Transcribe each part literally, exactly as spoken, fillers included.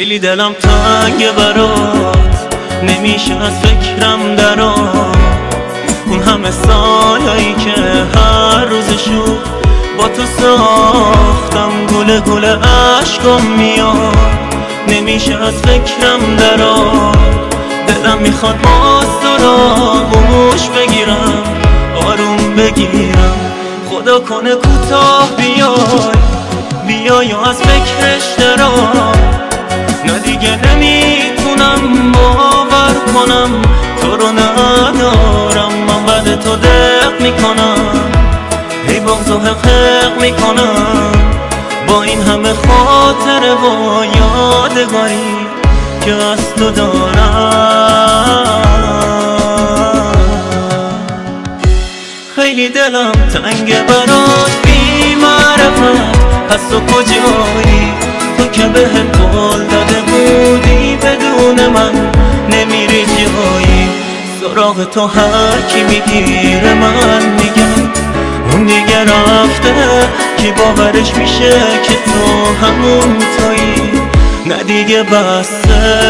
خیلی دلم تنگه برات، نمیشه از فکرم درات. اون همه سالایی که هر روزشو با تو ساختم، گله گله عشقم میاد، نمیشه از فکرم درات. دلم میخواد باز تو را گوش بگیرم، آروم بگیرم، خدا کنه کوتاه بیای بیای و از فکرش درام. نه دیگه نمیتونم باور کنم تو رو ندارم، من بعد تو دق میکنم، هی بغض و حق میکنم، با این همه خاطره و یادگاری که از تو دارم. خیلی دلم تنگه برات بی معرفت، پس تو کجایی؟ تو که بهم قول داده بودی بدون من نمیری جایی. سراغ تو هر کی میگیره من میگم اون دیگه رفته، کی باورش میشه که تو همون تویی؟ نه دیگه بسه.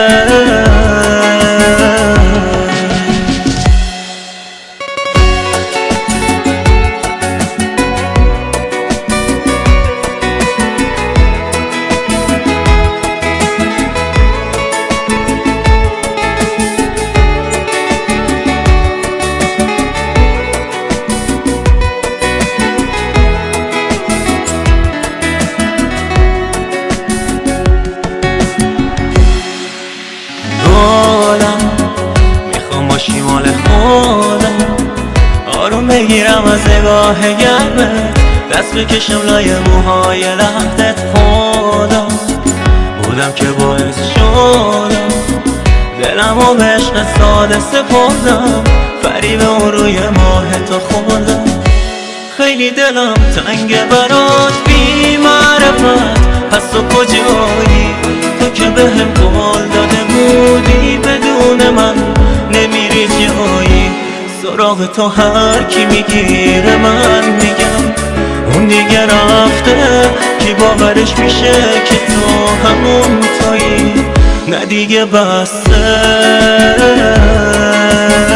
شیمال خودم آروم بگیرم از نگاه گرمت، دست بکشم لای موهای لحظت. خودم بودم که باعث شدم دلم و به عشق ساده سپردم، فریب اون روی ماه تو خوردم. خیلی دلم تنگه برات بی معرفت، پس تو کجایی؟ تو که بهم قول داده بودی بدون من نمیری جایی. سراغ تو هر کی میگیره من میگم اون دیگه رفته، کی باورش میشه که تو همون تویی؟ نه دیگه بسه.